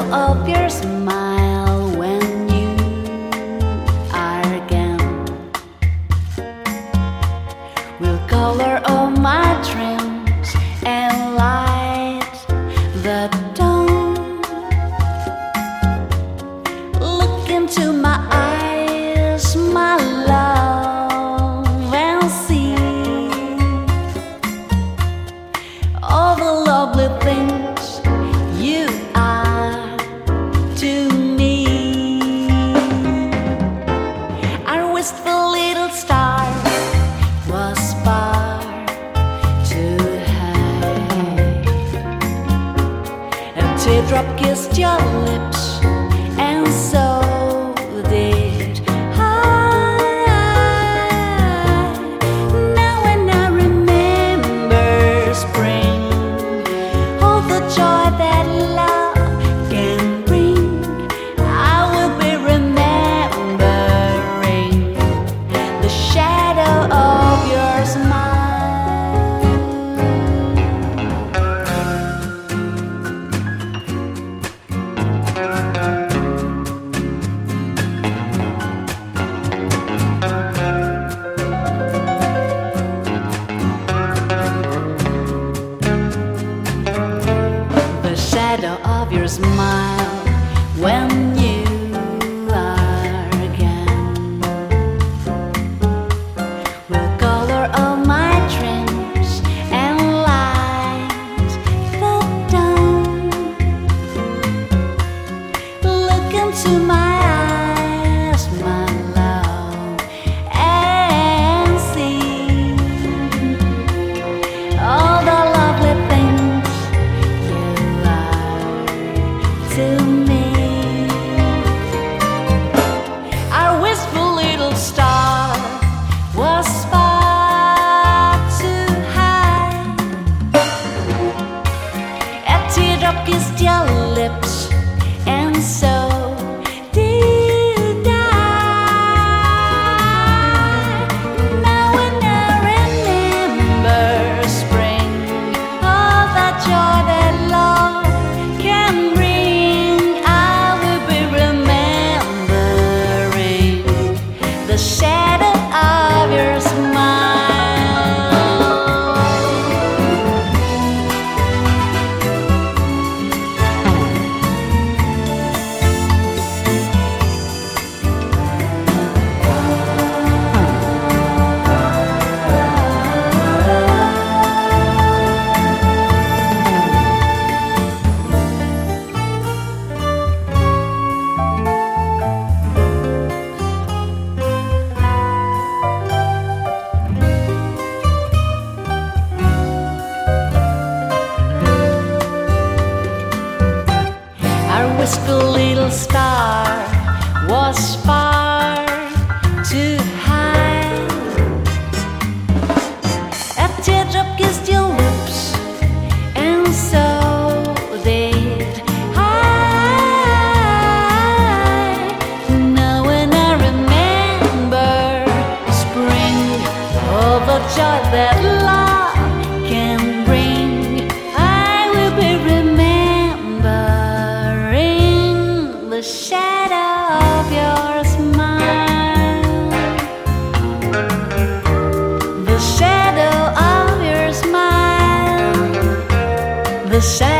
of your smile when you are gone will color all my dreams and light the dawn. Look into my eyes, my love, and see all the lovely things you are to me. Our wistful little star was far too high. A teardrop kissed your lips, and so did I. Now when I remember spring, all the joy that love can bring, I will be remembering the shadow of your smile. The shadow of your smile when you are gone will color all my dreams and light the dawn. Look into my eyes, my love, and see all the lovely things you are to me. Our wistful little star was far too high. A teardrop kissed your lips, and so did I. Now when I remember spring, all that joy that love can bring, I will be remembering the shadow of your smile. Our wistful little star was far too high. A teardrop kissed your lips, and so did I. Now when I remember spring, all the joy that love can bring, I will be remembering the shadow of your smile. The shadow of your smile. The shadow